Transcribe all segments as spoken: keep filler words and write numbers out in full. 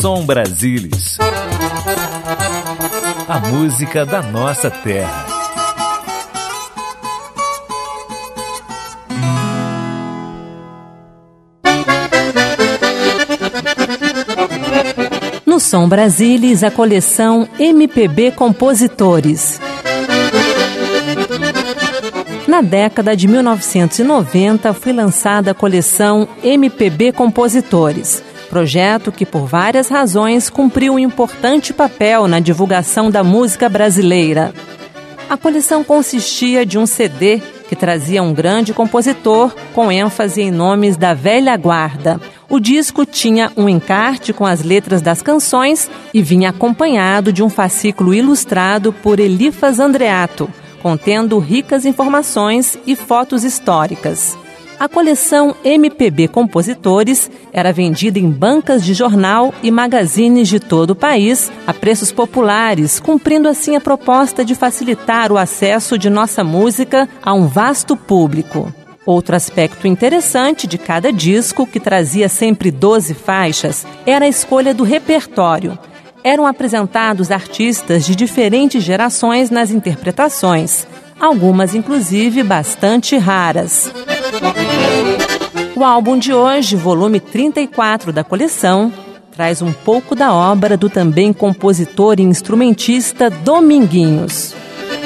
Som Brasilis. A música da nossa terra. No Som Brasilis, a coleção M P B Compositores. Na década de mil novecentos e noventa, foi lançada a coleção M P B Compositores, projeto que, por várias razões, cumpriu um importante papel na divulgação da música brasileira. A coleção consistia de um C D que trazia um grande compositor com ênfase em nomes da velha guarda. O disco tinha um encarte com as letras das canções e vinha acompanhado de um fascículo ilustrado por Elifas Andreato, contendo ricas informações e fotos históricas. A coleção M P B Compositores era vendida em bancas de jornal e magazines de todo o país a preços populares, cumprindo assim a proposta de facilitar o acesso de nossa música a um vasto público. Outro aspecto interessante de cada disco, que trazia sempre doze faixas, era a escolha do repertório. Eram apresentados artistas de diferentes gerações nas interpretações, algumas inclusive bastante raras. O álbum de hoje, volume trinta e quatro da coleção, traz um pouco da obra do também compositor e instrumentista Dominguinhos.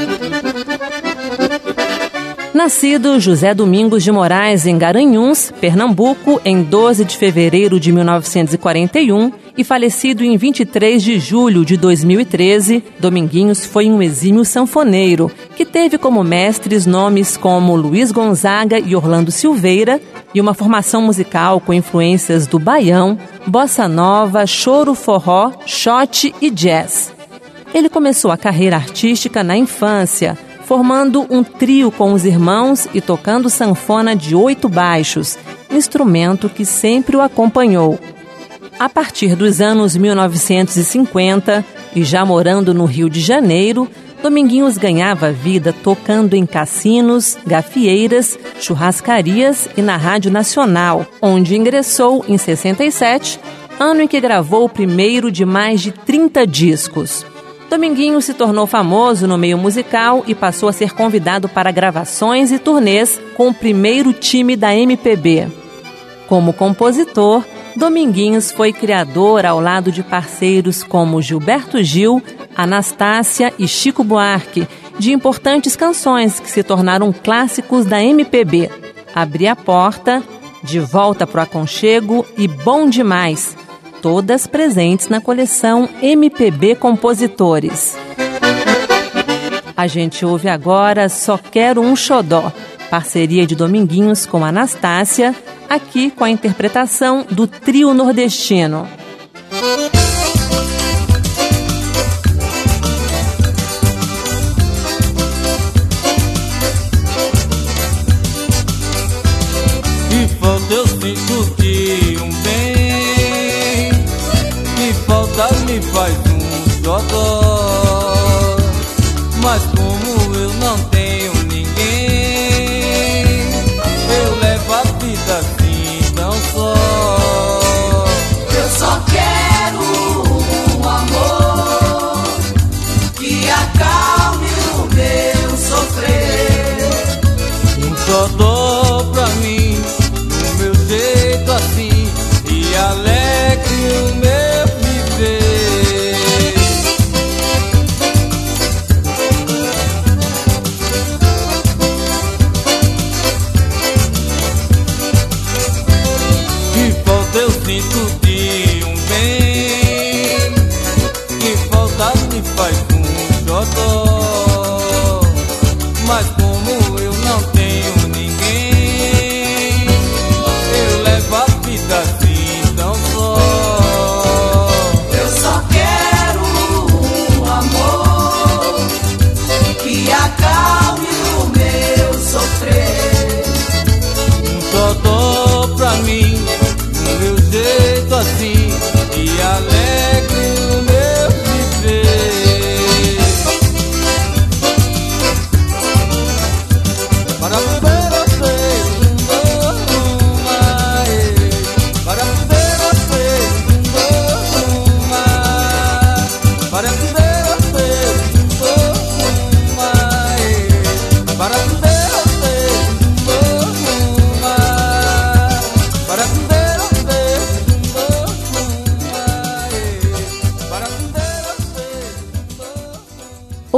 Nascido José Domingos de Moraes em Garanhuns, Pernambuco, em doze de fevereiro de mil novecentos e quarenta e um e falecido em vinte e três de julho de dois mil e treze, Dominguinhos foi um exímio sanfoneiro que teve como mestres nomes como Luiz Gonzaga e Orlando Silveira e uma formação musical com influências do baião, bossa nova, choro, forró, shot e jazz. Ele começou a carreira artística na infância, formando um trio com os irmãos e tocando sanfona de oito baixos, instrumento que sempre o acompanhou. A partir dos anos mil novecentos e cinquenta, e já morando no Rio de Janeiro, Dominguinhos ganhava vida tocando em cassinos, gafieiras, churrascarias e na Rádio Nacional, onde ingressou em sessenta e sete, ano em que gravou o primeiro de mais de trinta discos. Dominguinhos se tornou famoso no meio musical e passou a ser convidado para gravações e turnês com o primeiro time da M P B. Como compositor, Dominguinhos foi criador ao lado de parceiros como Gilberto Gil, Anastácia e Chico Buarque, de importantes canções que se tornaram clássicos da M P B. Abri a Porta, De Volta pro Aconchego e Bom Demais, todas presentes na coleção M P B Compositores. A gente ouve agora Só Quero um Xodó, parceria de Dominguinhos com Anastácia, aqui com a interpretação do trio nordestino. Que falta eu sinto de um bem, que falta me faz um xodó, mas como eu não tenho ninguém, eu levo a vida assim tão só. Eu só quero um amor que acalme o meu sofrer, Um xodó pra mim, do meu jeito assim, e alegre o meu viver. Que falta eu sinto de um bem, que falta me faz um xodó, mas como eu não tenho ninguém, eu levo a vida assim tão só. eu só quero um amor que acalme o meu sofrer, Um xodó pra mim, do meu jeito assim, e alegre o meu viver. Para poder você, uma, para poder você,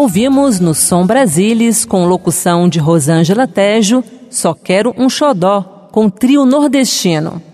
Ouvimos no Som Brasilis, com locução de Rosângela Tejo, Só Quero um Xodó, com trio nordestino.